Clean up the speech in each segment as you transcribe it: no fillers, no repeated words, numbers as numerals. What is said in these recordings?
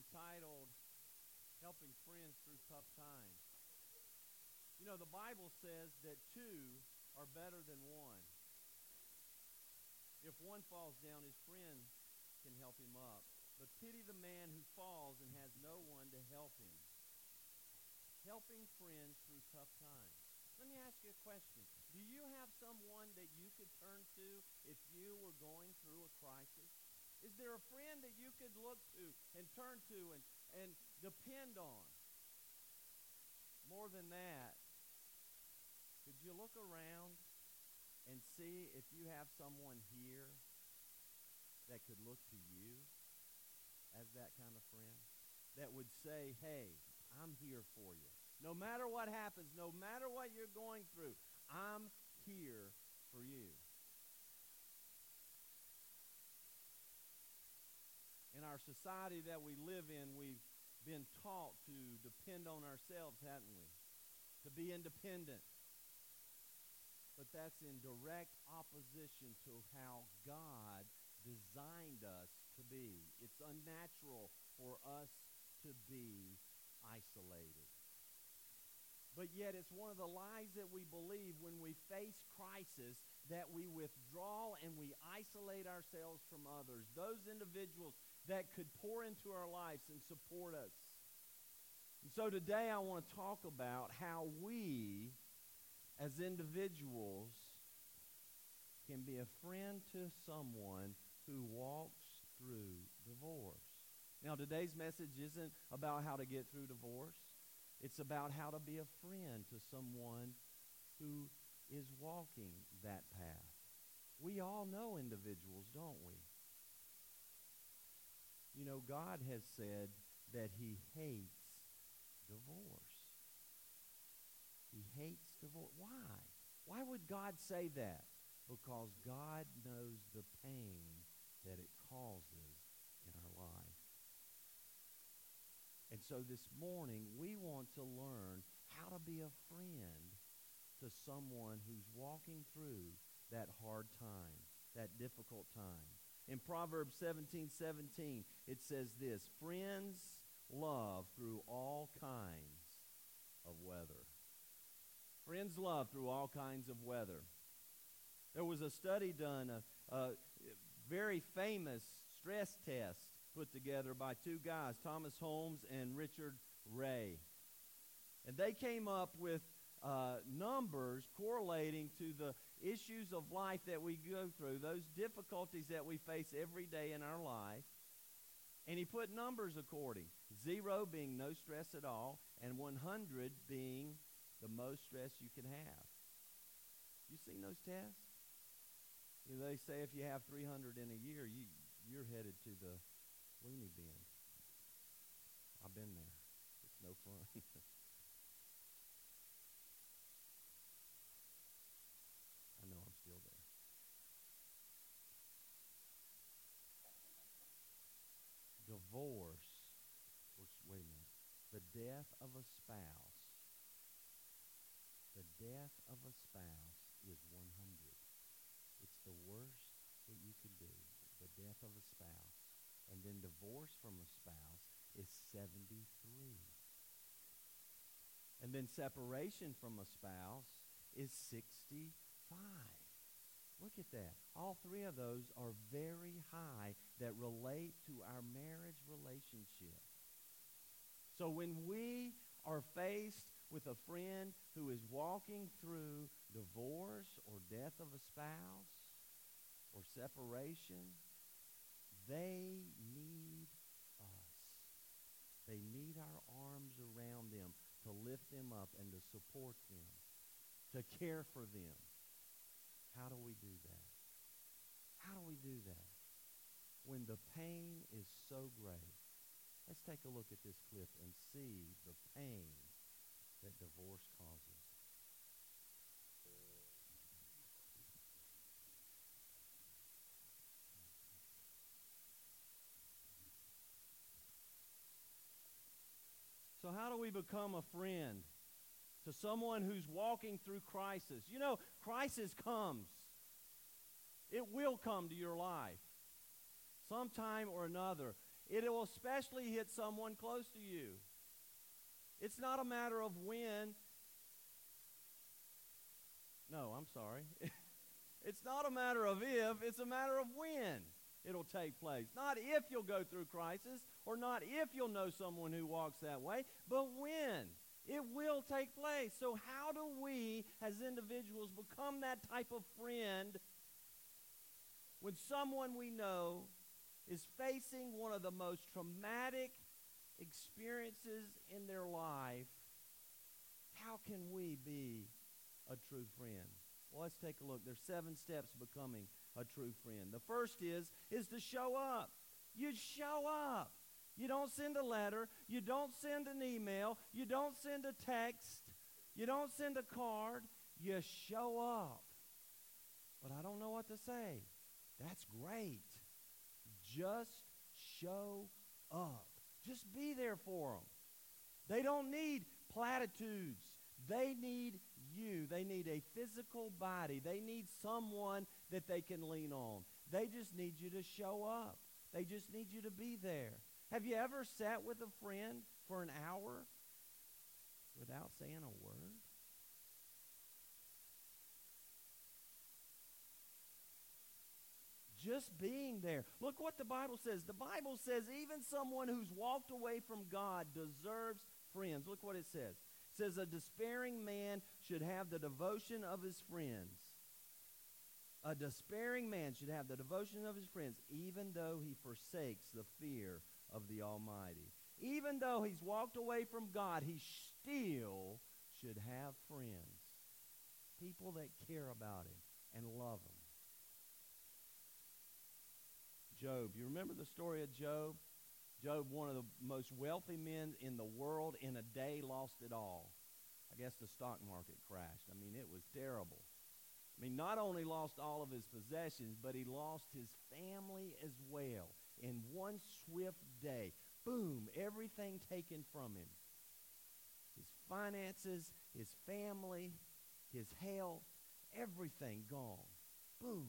entitled Helping Friends Through Tough Times. You know, the Bible says that two are better than one. If one falls down, his friend can help him up. But pity the man who falls and has no one to help him. Helping friends through tough times. Let me ask you a question. Do you have someone that you could turn to if you were going through a crisis? Is there a friend that you could look to and turn to and depend on? More than that, could you look around and see if you have someone here that could look to you as that kind of friend? That would say, hey, I'm here for you. No matter what happens, no matter what you're going through, I'm here for you. In our society that we live in, we've been taught to depend on ourselves, haven't we? To be independent. But that's in direct opposition to how God designed us to be. It's unnatural for us to be isolated. But yet it's one of the lies that we believe when we face crisis, that we withdraw and we isolate ourselves from others, those individuals that could pour into our lives and support us. And so today I want to talk about how we, as individuals, can be a friend to someone who walks through divorce. Now, today's message isn't about how to get through divorce. It's about how to be a friend to someone who is walking that path. We all know individuals, don't we? You know, God has said that He hates divorce. He hates divorce. Why? Why would God say that? Because God knows the pain that it causes in our life. And so this morning, we want to learn how to be a friend to someone who's walking through that hard time, that difficult time. In Proverbs 17:17, it says this, friends love through all kinds of weather. Friends love through all kinds of weather. There was a study done, a very famous stress test put together by two guys, Thomas Holmes and Richard Ray. And they came up with numbers correlating to the issues of life that we go through, those difficulties that we face every day in our life. And he put numbers according. 0 being no stress at all, and 100 being the most stress you can have. You seen those tests? You know, they say if you have 300 in a year, you're headed to the loony bin. I've been there. It's no fun. I know I'm still there. Divorce, wait a minute, the death of a spouse is 100. It's the worst that you can do, the death of a spouse. And then divorce from a spouse is 73. And then separation from a spouse is 65. Look at that. All three of those are very high that relate to our marriage relationship. So when we are faced with a friend who is walking through divorce or death of a spouse or separation, they need us. They need our arms around them to lift them up and to support them, to care for them. How do we do that? How do we do that? When the pain is so great. Let's take a look at this clip and see the pain that divorce causes. So how do we become a friend to someone who's walking through crisis? You know, crisis comes. It will come to your life sometime or another. It will especially hit someone close to you. It's not a matter of when. No, I'm sorry. It's not a matter of if, it's a matter of when it'll take place. Not if you'll go through crisis, or not if you'll know someone who walks that way, but when. It will take place. So how do we, as individuals, become that type of friend when someone we know is facing one of the most traumatic experiences in their life? How can we be a true friend? Well, let's take a look. There's 7 steps to becoming a true friend. The first is to show up. You show up. You don't send a letter. You don't send an email. You don't send a text. You don't send a card. You show up. But I don't know what to say. That's great. Just show up. Just be there for them. They don't need platitudes. They need you. They need a physical body. They need someone that they can lean on. They just need you to show up. They just need you to be there. Have you ever sat with a friend for an hour without saying a word? Just being there. Look what the Bible says. The Bible says even someone who's walked away from God deserves friends. Look what it says. It says a despairing man should have the devotion of his friends. A despairing man should have the devotion of his friends, even though he forsakes the fear of the Almighty. Even though he's walked away from God, he still should have friends. People that care about him and love him. Job. You remember the story of Job? Job, one of the most wealthy men in the world, in a day lost it all. I guess the stock market crashed. I mean, it was terrible. I mean, not only lost all of his possessions, but he lost his family as well. In one swift day, boom, everything taken from him. His finances, his family, his health, everything gone. Boom.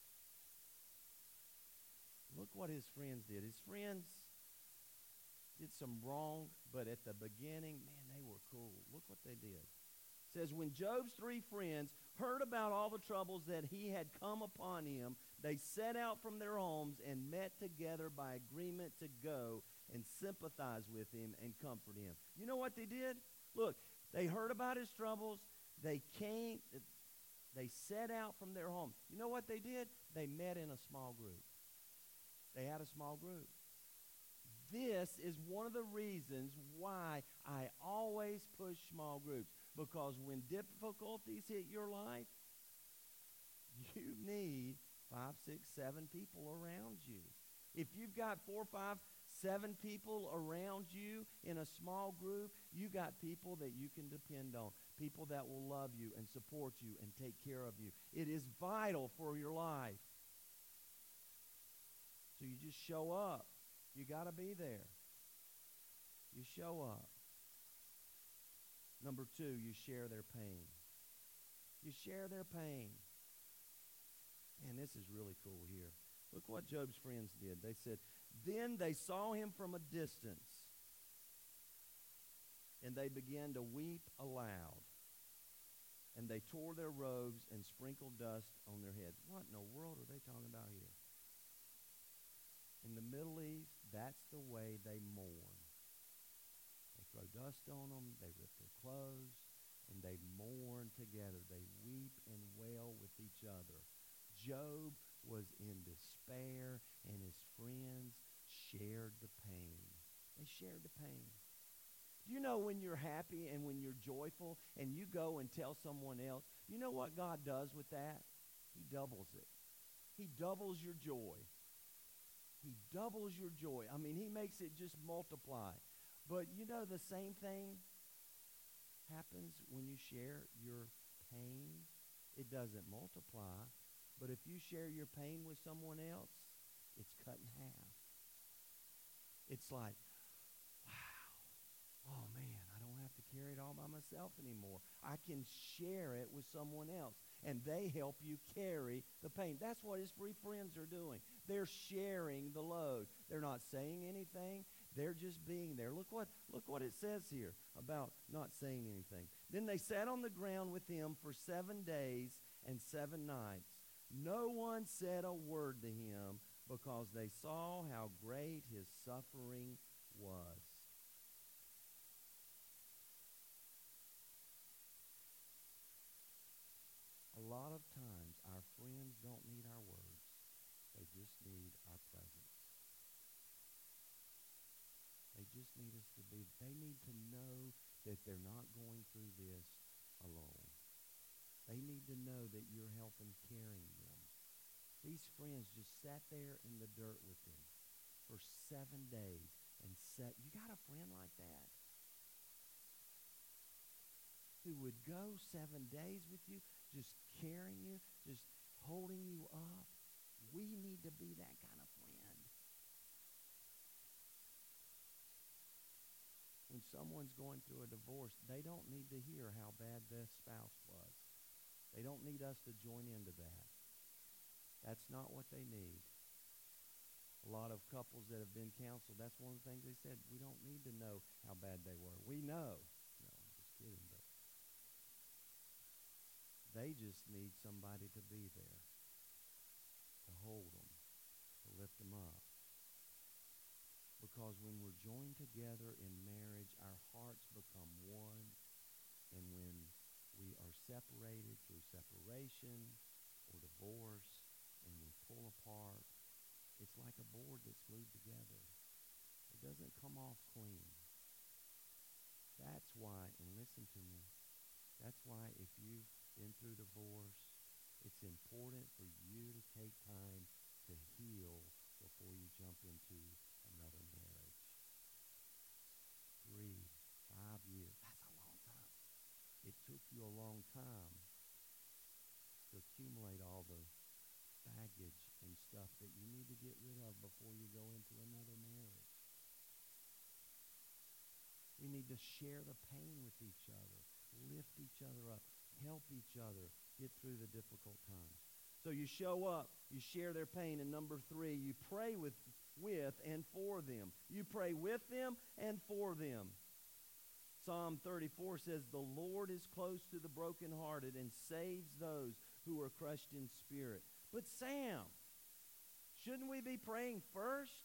Look what his friends did. His friends did some wrong, but at the beginning, man, they were cool. Look what they did. It says, when Job's 3 friends heard about all the troubles that he had come upon him, they set out from their homes and met together by agreement to go and sympathize with him and comfort him. You know what they did? Look, they heard about his troubles. They came, they set out from their home. You know what they did? They met in a small group. They had a small group. This is one of the reasons why I always push small groups. Because when difficulties hit your life, you need 5, 6, 7 people around you. If you've got 4, 5, 7 people around you in a small group, you got people that you can depend on. People that will love you and support you and take care of you. It is vital for your life. So you just show up. You got to be there. You show up. Number 2, you share their pain. You share their pain. And this is really cool here. Look what Job's friends did. They said, then they saw him from a distance, and they began to weep aloud. And they tore their robes and sprinkled dust on their heads. What in the world are they talking about here? In the Middle East, that's the way they mourn. They throw dust on them, they rip their clothes, and they mourn together. They weep and wail with each other. Job was in despair, and his friends shared the pain. They shared the pain. Do you know when you're happy and when you're joyful and you go and tell someone else, you know what God does with that? He doubles it. He doubles your joy. He doubles your joy. I mean, he makes it just multiply. But you know the same thing happens when you share your pain. It doesn't multiply. But if you share your pain with someone else, it's cut in half. It's like, wow, oh man, I don't have to carry it all by myself anymore. I can share it with someone else. and they help you carry the pain. That's what his three friends are doing. They're sharing the load. They're not saying anything. They're just being there. Look what it says here about not saying anything. Then they sat on the ground with him for 7 days and 7 nights. No one said a word to him because they saw how great his suffering was. A lot of times our friends don't need our words. They just need our presence. They just need us to be, they need to know that they're not going through this alone. They need to know that you're helping carrying them. These friends just sat there in the dirt with him for 7 days and said, you got a friend like that? Who would go 7 days with you, just carrying you, just holding you up? We need to be that kind of friend. When someone's going through a divorce, they don't need to hear how bad their spouse was. They don't need us to join into that. That's not what they need. A lot of couples that have been counseled, that's one of the things they said. We don't need to know how bad they were. We know. No, I'm just kidding. But they just need somebody to be there, to hold them, to lift them up. Because when we're joined together in marriage, our hearts become one. And when we are separated through separation or divorce, and we pull apart, it's like a board that's glued together. It doesn't come off clean. That's why, and listen to me, that's why if you've been through divorce, it's important for you to take time to heal before you jump into another marriage. 3, 5 years, that's a long time. It took you a long time to accumulate all the baggage and stuff that you need to get rid of before you go into another marriage. We need to share the pain with each other, lift each other up, help each other get through the difficult times. So you show up, you share their pain, and number 3, you pray with and for them. You pray with them and for them. Psalm 34 says, the Lord is close to the brokenhearted and saves those who are crushed in spirit. But Sam, shouldn't we be praying first?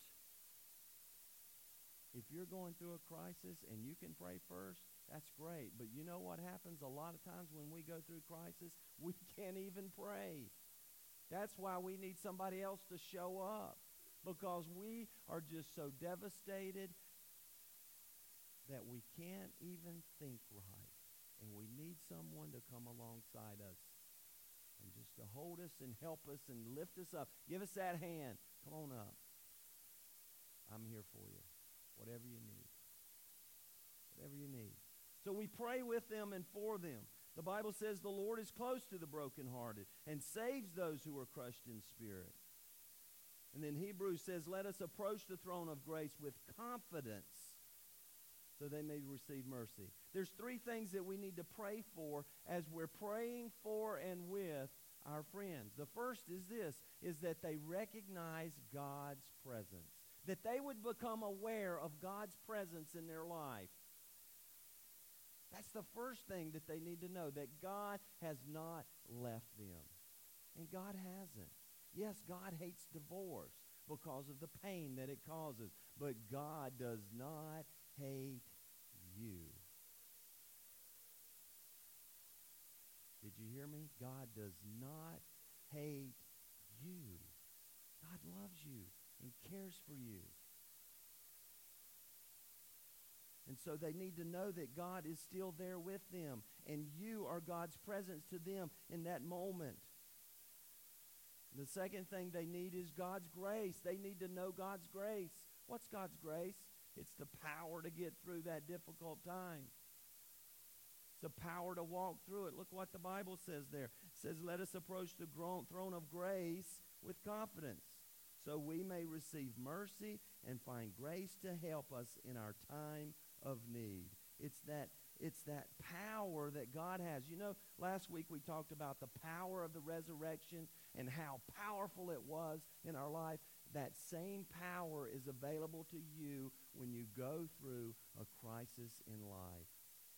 If you're going through a crisis and you can pray first, that's great. But you know what happens a lot of times when we go through crisis? We can't even pray. That's why we need somebody else to show up. Because we are just so devastated that we can't even think right. And we need someone to come alongside us and just to hold us and help us and lift us up. Give us that hand. Come on up. I'm here for you. Whatever you need. Whatever you need. So we pray with them and for them. The Bible says the Lord is close to the brokenhearted and saves those who are crushed in spirit. And then Hebrews says, let us approach the throne of grace with confidence so they may receive mercy. There's 3 things that we need to pray for as we're praying for and with our friends. The first is this, is that they recognize God's presence. That they would become aware of God's presence in their life. That's the first thing that they need to know, that God has not left them. And God hasn't. Yes, God hates divorce because of the pain that it causes, but God does not hate you. Did you hear me? God does not hate you. God loves you and cares for you. And so they need to know that God is still there with them, and you are God's presence to them in that moment. The second thing they need is God's grace. They need to know God's grace. What's God's grace? It's the power to get through that difficult time. It's the power to walk through it. Look what the Bible says there. It says, let us approach the throne of grace with confidence, so we may receive mercy and find grace to help us in our time of need. It's that power that God has. You know, last week we talked about the power of the resurrection and how powerful it was in our life. That same power is available to you when you go through a crisis in life.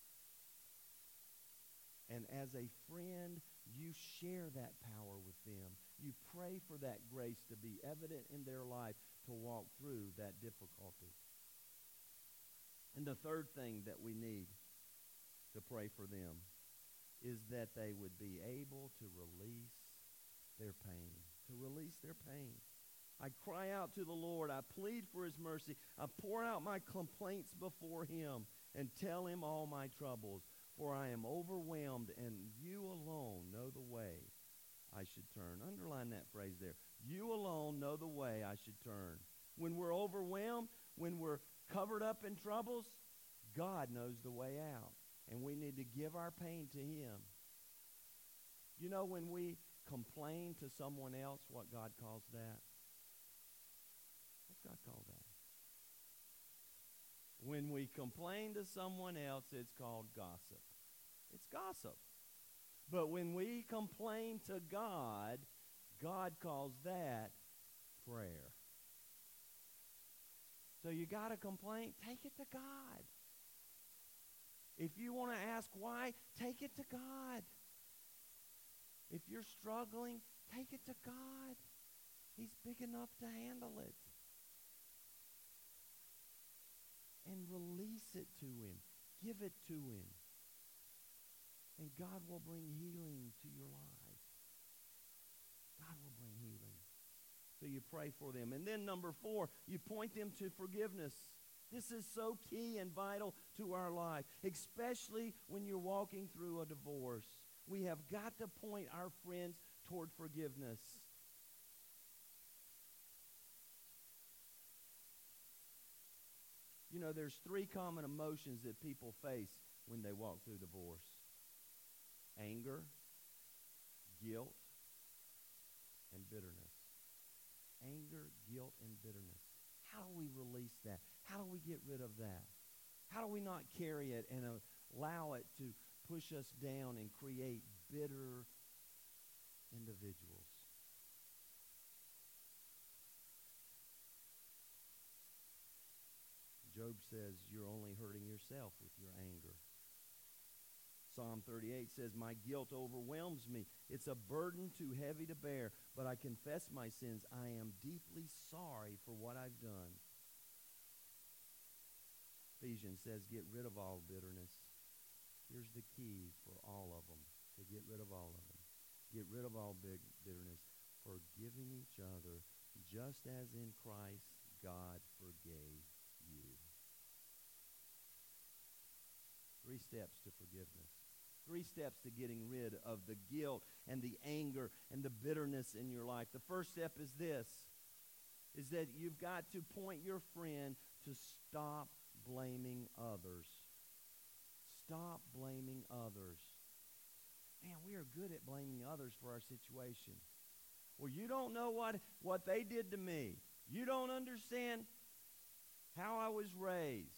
And as a friend, you share that power with them. You pray for that grace to be evident in their life to walk through that difficulty. And the third thing that we need to pray for them is that they would be able to release their pain. To release their pain. I cry out to the Lord. I plead for his mercy. I pour out my complaints before him and tell him all my troubles. For I am overwhelmed, and you alone know the way I should turn. Underline that phrase there. You alone know the way I should turn. When we're overwhelmed, when we're covered up in troubles, God knows the way out. And we need to give our pain to him. You know, when we complain to someone else, what God calls that? What's God call that? When we complain to someone else, it's called gossip. It's gossip. But when we complain to God, God calls that prayer. So you got a complaint, take it to God. If you want to ask why, take it to God. If you're struggling, take it to God. He's big enough to handle it. And release it to him. Give it to him. And God will bring healing to your lives. God will bring healing. So you pray for them. And then number 4, you point them to forgiveness. This is so key and vital to our life, especially when you're walking through a divorce. We have got to point our friends toward forgiveness. You know, there's 3 common emotions that people face when they walk through divorce. Anger, guilt, and bitterness. Anger, guilt, and bitterness. How do we release that? How do we get rid of that? How do we not carry it and allow it to push us down and create bitter individuals? Job says you're only hurting yourself with your anger. Psalm 38 says, my guilt overwhelms me. It's a burden too heavy to bear, but I confess my sins. I am deeply sorry for what I've done. Ephesians says, get rid of all bitterness. Here's the key for all of them, to get rid of all of them. Get rid of all bitterness, forgiving each other, just as in Christ God forgave you. 3 steps to forgiveness. 3 steps to getting rid of the guilt and the anger and the bitterness in your life. The first step is this, is that you've got to point your friend to stop blaming others. Stop blaming others. Man, we are good at blaming others for our situation. Well, you don't know what they did to me. You don't understand how I was raised.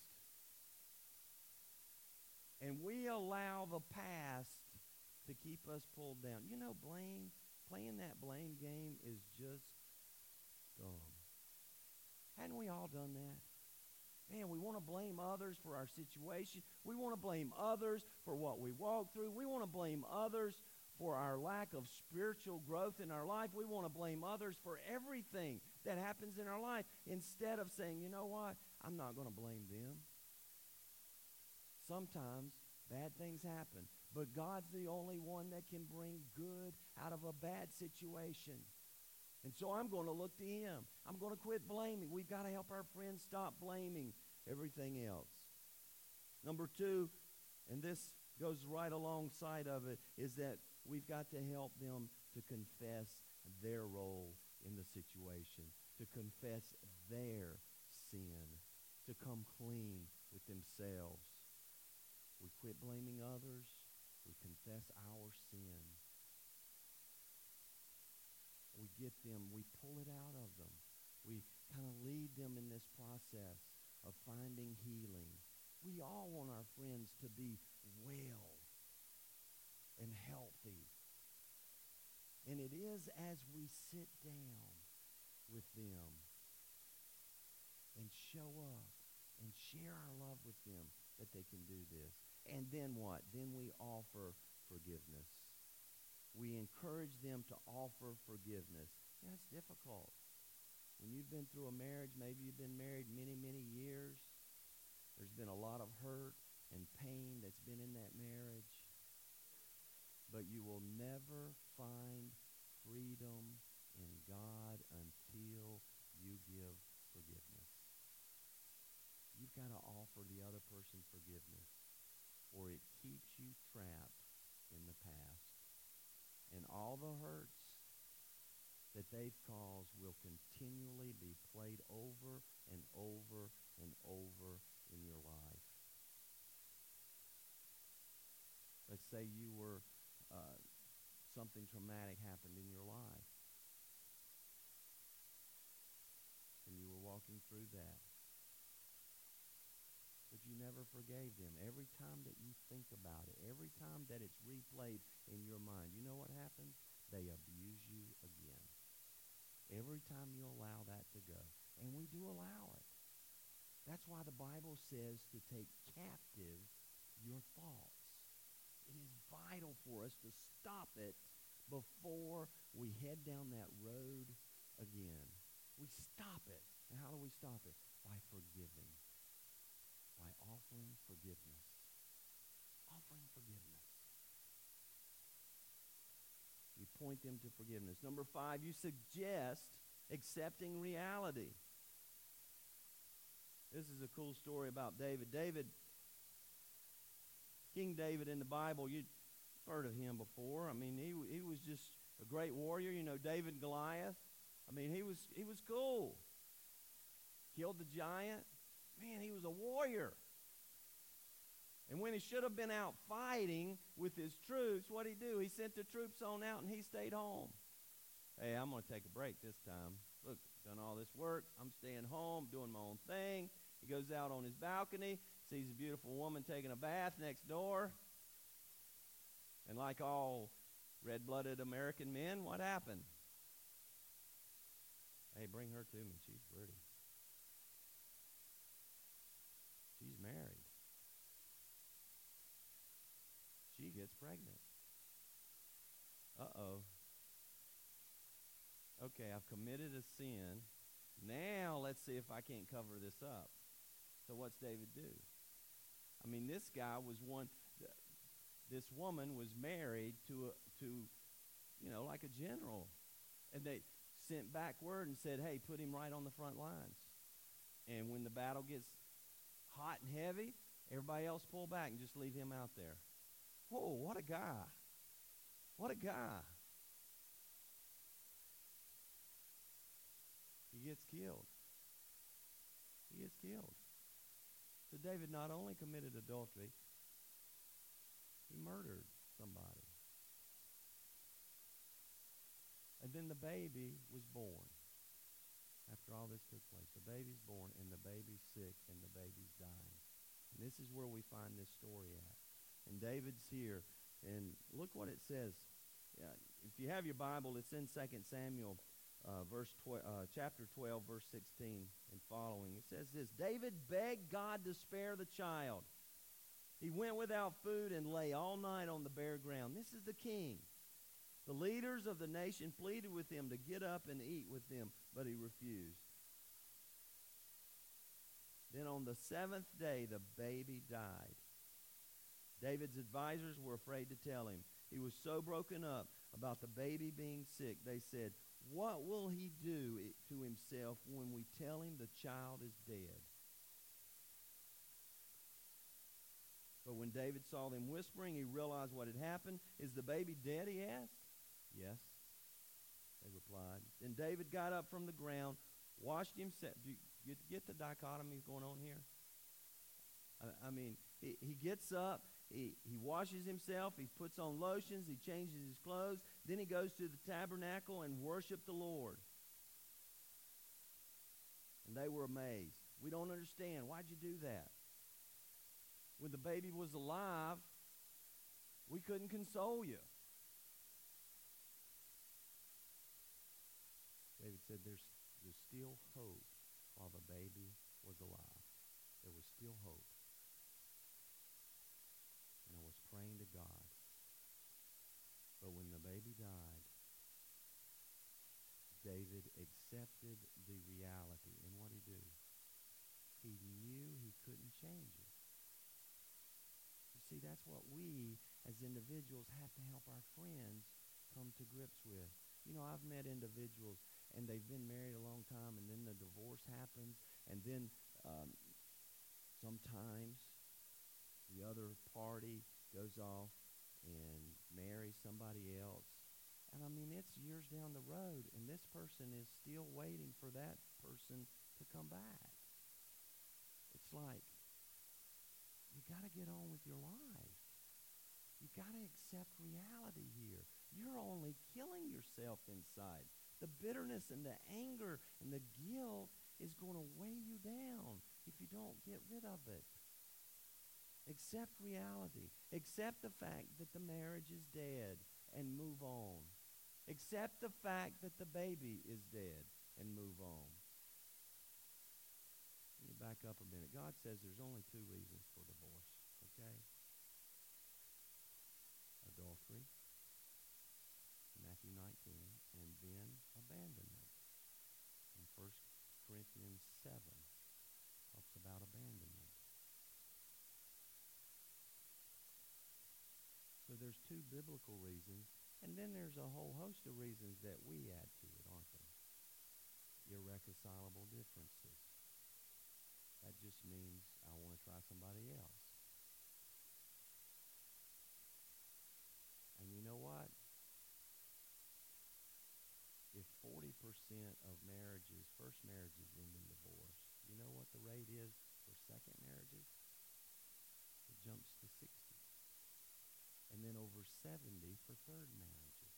And we allow the past to keep us pulled down. You know, playing that blame game is just dumb. Hadn't we all done that? Man, we want to blame others for our situation. We want to blame others for what we walk through. We want to blame others for our lack of spiritual growth in our life. We want to blame others for everything that happens in our life instead of saying, you know what? I'm not going to blame them. Sometimes bad things happen, but God's the only one that can bring good out of a bad situation. And so I'm going to look to him. I'm going to quit blaming. We've got to help our friends stop blaming everything else. Number 2, and this goes right alongside of it, is that we've got to help them to confess their role in the situation, to confess their sin, to come clean with themselves. We quit blaming others. We confess our sin. We get them, we pull it out of them. We kind of lead them in this process of finding healing. We We all want our friends to be well and healthy. And it is as we sit down with them and show up and share our love with them that they can do this. And then what? Then we offer forgiveness. We encourage them to offer forgiveness. Yeah, it's difficult. When you've been through a marriage, maybe you've been married many, many years, there's been a lot of hurt and pain that's been in that marriage. But you will never find freedom in God until you give forgiveness. You've got to offer the other person forgiveness, or it keeps you trapped in the past. And all the hurts that they've caused will continually be played over and over and over in your life. Let's say you were something traumatic happened in your life, and you were walking through that, but you never forgave them. Every time that you think about it, every time that it's replayed in your mind, you know what happens? They abuse you again. Every time you allow that to go, and we do allow it. That's why the Bible says to take captive your thoughts. It is vital for us to stop it before we head down that road again. We stop it. And how do we stop it? By forgiving. By offering forgiveness. Offering forgiveness. You point them to forgiveness. Number 5, you suggest accepting reality. This is a cool story about David. King David in the Bible, you've heard of him before. I mean, he was just a great warrior. You know, David and Goliath. I mean, he was cool. Killed the giant. Man, he was a warrior. And when he should have been out fighting with his troops, what'd he do? He sent the troops on out and he stayed home. Hey, I'm going to take a break this time. Look, done all this work. I'm staying home, doing my own thing. He goes out on his balcony, sees a beautiful woman taking a bath next door. And like all red-blooded American men, what happened? Hey, bring her to me. She's pretty. She's married. She gets pregnant. Uh-oh. Okay, I've committed a sin. Now let's see if I can't cover this up. So what's David do? I mean, this guy was this woman was married to like a general. And they sent back word and said, hey, put him right on the front lines. And when the battle gets hot and heavy, everybody else pull back and just leave him out there. Whoa, what a guy. What a guy. He gets killed. He gets killed. So David not only committed adultery, he murdered somebody. And then the baby was born. After all this took place, the baby's born, and the baby's sick, and the baby's dying. And this is where we find this story at. And David's here, and look what it says. If you have your Bible, it's in 2 Samuel chapter 12, verse 16 and following. It says this: David begged God to spare the child. He went without food and lay all night on the bare ground. This is the king. The leaders of the nation pleaded with him to get up and eat with them, but he refused. Then on the 7th day, the baby died. David's advisors were afraid to tell him. He was so broken up about the baby being sick, they said, what will he do to himself when we tell him the child is dead? But when David saw them whispering, he realized what had happened. Is the baby dead, he asked. Yes, they replied. Then David got up from the ground, washed himself. Do you get the dichotomies going on here? I mean, he gets up, he washes himself, he puts on lotions, he changes his clothes, then he goes to the tabernacle and worshiped the Lord. And they were amazed. We don't understand. Why'd you do that? When the baby was alive, we couldn't console you. David said there's still hope while the baby was alive. There was still hope. And I was praying to God. But when the baby died, David accepted the reality. And what did he do? He knew he couldn't change it. You see, that's what we as individuals have to help our friends come to grips with. You know, I've met individuals, and they've been married a long time, and then the divorce happens, and then sometimes the other party goes off and marries somebody else. And I mean, it's years down the road, and this person is still waiting for that person to come back. It's like, you got to get on with your life. You got to accept reality here. You're only killing yourself inside. The bitterness and the anger and the guilt is going to weigh you down if you don't get rid of it. Accept reality. Accept the fact that the marriage is dead and move on. Accept the fact that the baby is dead and move on. Let me back up a minute. God says there's only two reasons for divorce, okay? Adultery, Matthew 19, and then abandonment. In 1 Corinthians 7, talks about abandonment. So there's two biblical reasons, and then there's a whole host of reasons that we add to it, aren't there? Irreconcilable differences. That just means I want to try somebody else. And you know what? If 40% of marriages, first marriages end in divorce, you know what the rate is for second marriages? It jumps to 60. And then over 70 for third marriages.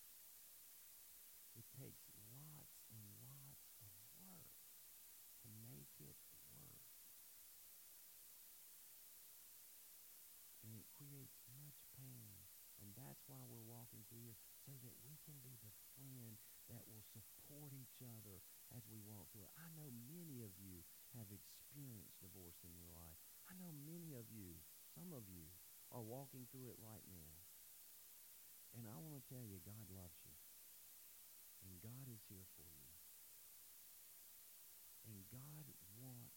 It takes lots and lots of work to make it work. And it creates much pain. And that's why we're walking through here, so that we can be the friend that will support each other as we walk through it. I know many of you have experienced divorce in your life. I know many of you, some of you, are walking through it right now. And I want to tell you, God loves you. And God is here for you. And God wants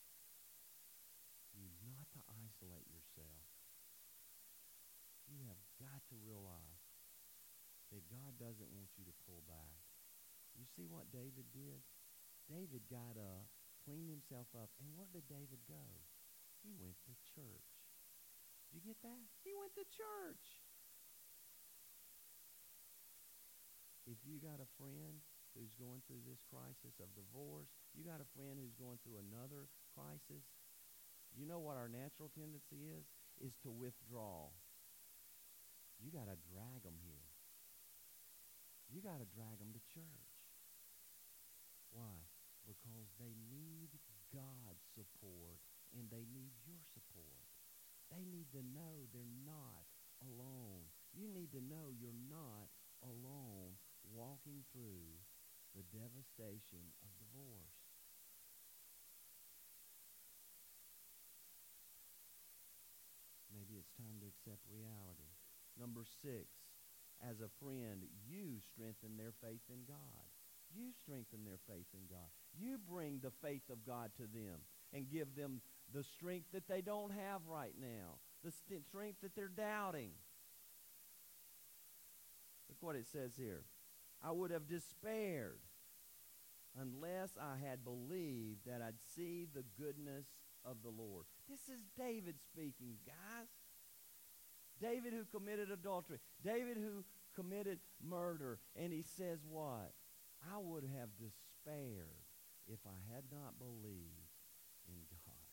you not to isolate yourself. You have got to realize that God doesn't want you to pull back. You see what David did? David got up, cleaned himself up, and where did David go? He went to church. Did you get that? He went to church. If you got a friend who's going through this crisis of divorce, you got a friend who's going through another crisis, you know what our natural tendency is to withdraw. You got to drag them here. You got to drag them to church. Why? Because they need God's support, and they need your support. They need to know they're not alone. You need to know you're not alone walking through the devastation of divorce. Maybe it's time to accept reality. Number 6, as a friend, you strengthen their faith in God. You strengthen their faith in God. You bring the faith of God to them and give them the strength that they don't have right now, the strength that they're doubting. Look what it says here. I would have despaired unless I had believed that I'd see the goodness of the Lord. This is David speaking, guys. David who committed adultery. David who committed murder. And he says what? I would have despaired if I had not believed in God.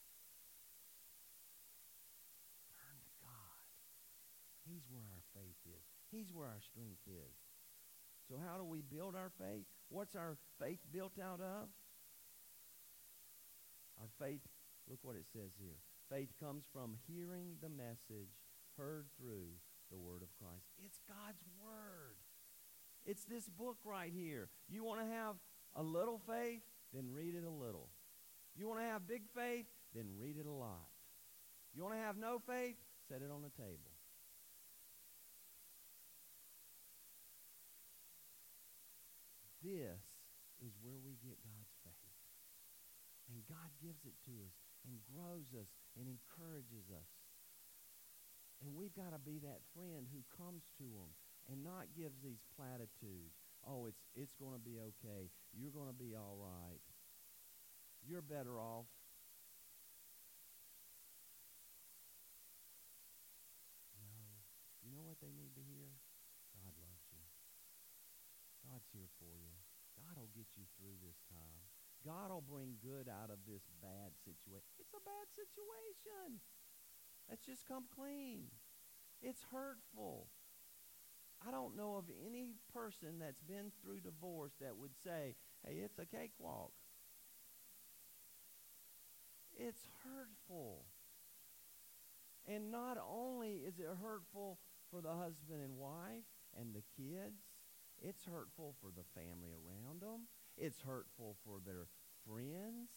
Turn to God. He's where our faith is. He's where our strength is. So how do we build our faith? What's our faith built out of? Our faith, look what it says here. Faith comes from hearing the message heard through the Word of Christ. It's God's Word. It's this book right here. You want to have a little faith? Then read it a little. You want to have big faith? Then read it a lot. You want to have no faith? Set it on the table. This is where we get God's faith. And God gives it to us and grows us and encourages us. And we've got to be that friend who comes to them and not gives these platitudes. Oh, it's going to be okay. You're going to be all right. You're better off. No. You know what they need to hear? God loves you. God's here for you. God will get you through this time. God will bring good out of this bad situation. It's a bad situation. Let's just come clean. It's hurtful. I don't know of any person that's been through divorce that would say, hey, it's a cakewalk. It's hurtful. And not only is it hurtful for the husband and wife and the kids, it's hurtful for the family around them. It's hurtful for their friends.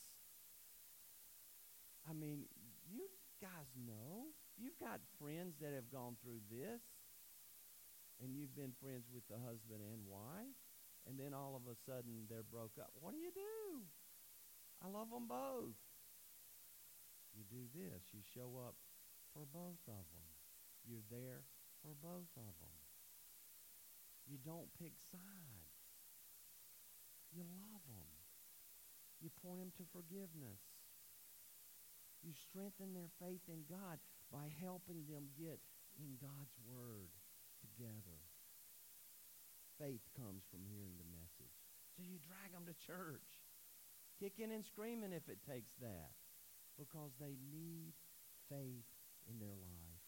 I mean, you guys know. You've got friends that have gone through this, and you've been friends with the husband and wife, and then all of a sudden they're broke up. What do? I love them both. You do this. You show up for both of them. You're there for both of them. You don't pick sides. You love them. You point them to forgiveness. You strengthen their faith in God by helping them get in God's Word together. Faith comes from hearing the message. So you drag them to church, kicking and screaming if it takes that, because they need faith in their life.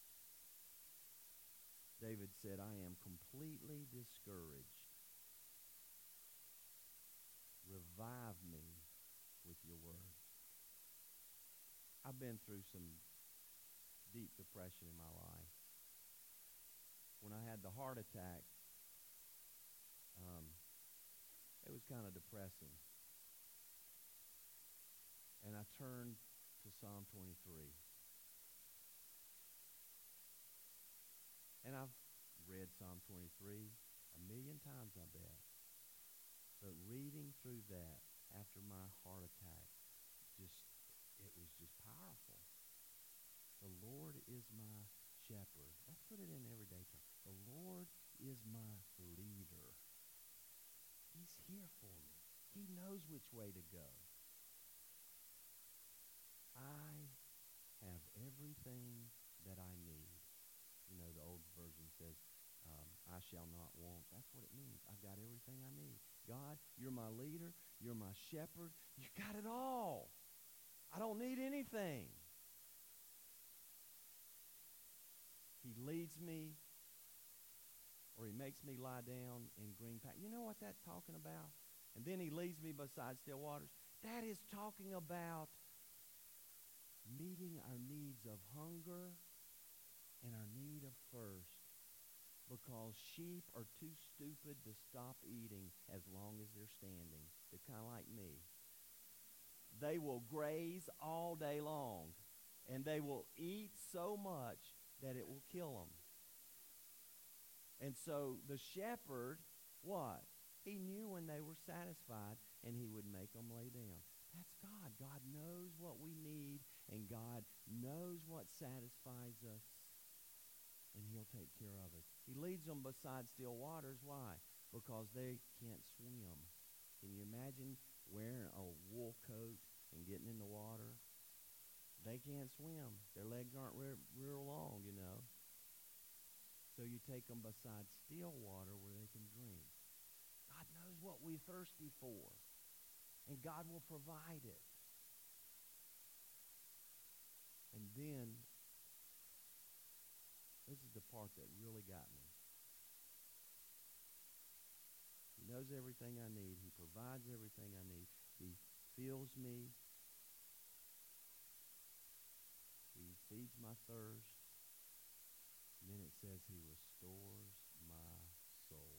David said, I am completely discouraged. Revive me with your word. I've been through some deep depression in my life. When I had the heart attack, it was kind of depressing. And I turned to Psalm 23. And I've read Psalm 23 a million times, I bet. But reading through that after my heart attack, it was just powerful. The Lord is my shepherd. Let's put it in everyday terms. The Lord is my leader. He's here for me. He knows which way to go. I have everything that I need. You know, the old version says, I shall not want. That's what it means. I've got everything I need. God, you're my leader. You're my shepherd. You got it all. I don't need anything. He leads me, or he makes me lie down in green pastures. You know what that's talking about? And then he leads me beside still waters. That is talking about meeting our needs of hunger and our need of thirst, because sheep are too stupid to stop eating as long as they're standing. They're kind of like me. They will graze all day long, and they will eat so much that it will kill them. And so the shepherd, what? He knew when they were satisfied, and he would make them lay down. That's God. God knows what we need, and God knows what satisfies us, and he'll take care of us. He leads them beside still waters. Why? Because they can't swim. Can you imagine wearing a wool coat and getting in the water? They can't swim. Their legs aren't real long, you know. So you take them beside still water where they can drink. God knows what we're thirsty for, and God will provide it. And then, this is the part that really got me. He knows everything I need. He provides everything I need. He fills me my thirst. And then it says he restores my soul.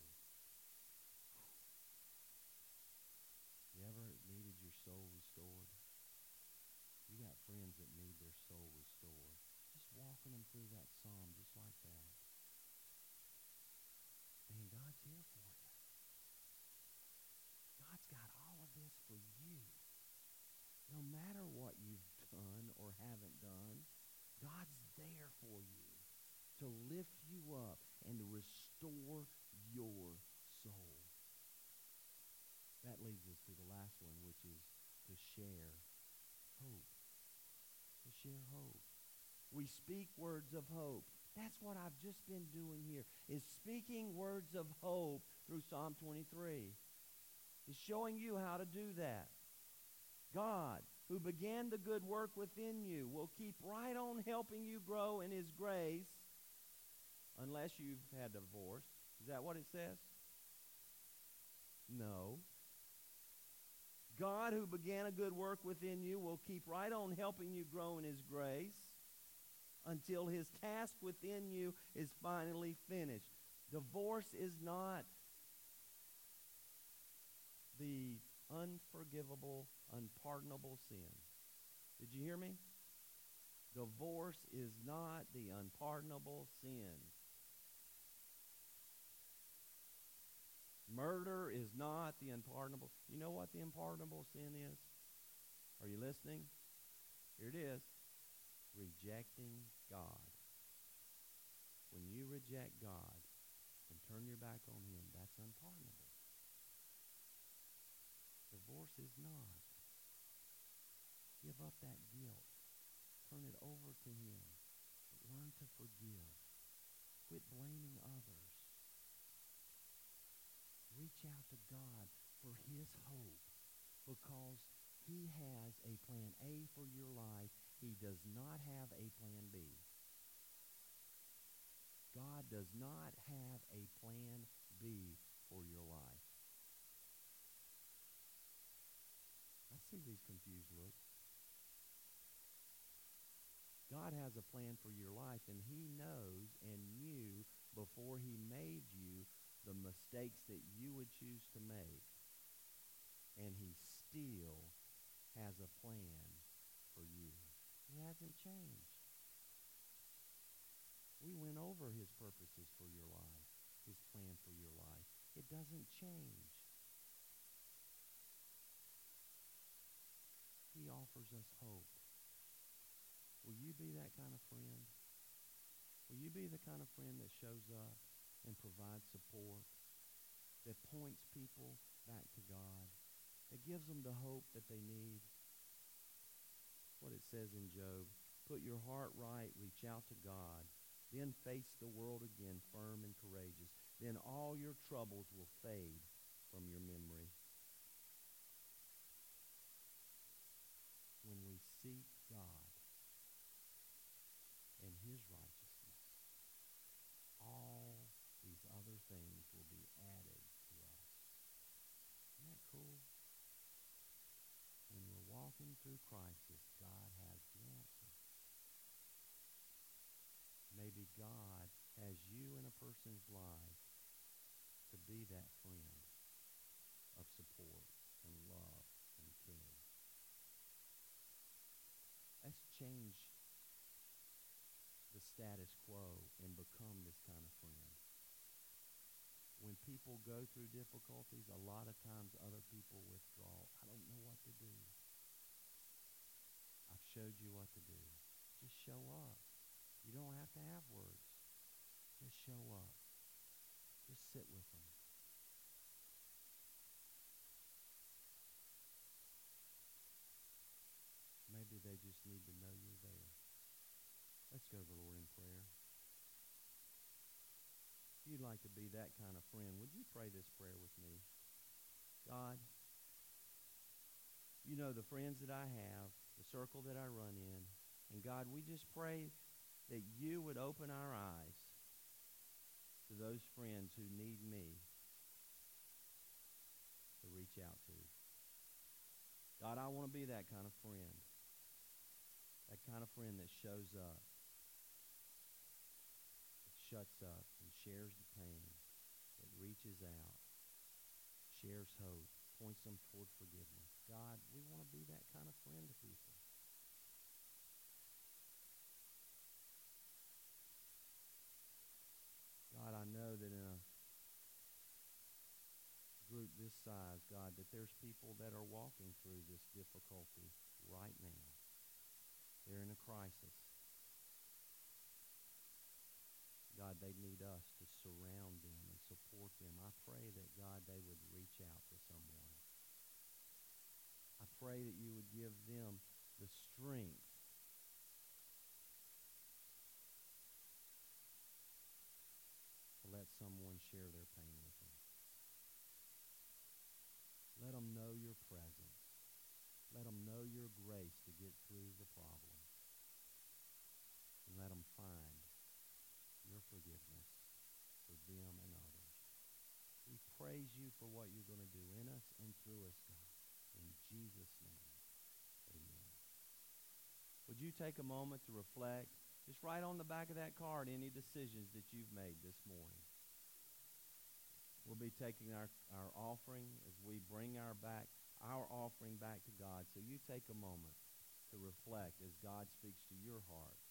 You ever needed your soul restored? You got friends that need their soul restored. Just walking them through that psalm just like that. Man, God's here for you. God's got all of this for you. No matter what you've done or haven't done, God's there for you to lift you up and to restore your soul. That leads us to the last one, which is to share hope. To share hope. We speak words of hope. That's what I've just been doing here, is speaking words of hope through Psalm 23. He's showing you how to do that. God, who began the good work within you, will keep right on helping you grow in his grace unless you've had a divorce. Is that what it says? No. God, who began a good work within you, will keep right on helping you grow in his grace until his task within you is finally finished. Divorce is not the unforgivable, unpardonable sin. Did you hear me? Divorce is not the unpardonable sin. Murder is not the unpardonable. You know what the unpardonable sin is? Are you listening? Here it is. Rejecting God. When you reject God and turn your back on him, that's unpardonable. Divorce is not. Give up that guilt. Turn it over to him. Learn to forgive. Quit blaming others. Reach out to God for his hope, because he has a plan A for your life. He does not have a plan B. God does not have a plan B for your life. I see these confused looks. God has a plan for your life, and he knows and knew before he made you the mistakes that you would choose to make. And he still has a plan for you. It hasn't changed. We went over his purposes for your life, his plan for your life. It doesn't change. He offers us hope. Will you be that kind of friend? Will you be the kind of friend that shows up and provides support, that points people back to God, that gives them the hope that they need? What it says in Job, put your heart right, reach out to God, then face the world again firm and courageous. Then all your troubles will fade from your memory. When we seek God and his righteousness, all these other things will be added to us. Isn't that cool? When we're walking through crisis, God has the answer. Maybe God has you in a person's life to be that friend of support and love and care. Let's change the status quo and become this kind of friend. When people go through difficulties, a lot of times other people withdraw. I don't know what to do. I've showed you what to do. Just show up. You don't have to have words. Just show up. Just sit with them. Maybe they just need to know you're there. Let's go to the Lord in prayer. If you'd like to be that kind of friend, would you pray this prayer with me? God, you know the friends that I have, the circle that I run in. And God, we just pray that you would open our eyes to those friends who need me to reach out to. God, I want to be that kind of friend. That kind of friend that shows up. shuts up and shares the pain, that reaches out, shares hope, points them toward forgiveness. God, we want to be that kind of friend to people. God, I know that in a group this size, God, that there's people that are walking through this difficulty right now. They're in a crisis. God, they need us to surround them and support them. I pray that, God, they would reach out to someone. I pray that you would give them the strength to let someone share their pain with them. Let them know your presence. Let them know your grace to get through the problem. And let them find your forgiveness for them and others. We praise you for what you're going to do in us and through us, God. In Jesus' name, amen. Would you take a moment to reflect? Just write on the back of that card any decisions that you've made this morning. We'll be taking our offering as we bring our offering back to God. So you take a moment to reflect as God speaks to your heart.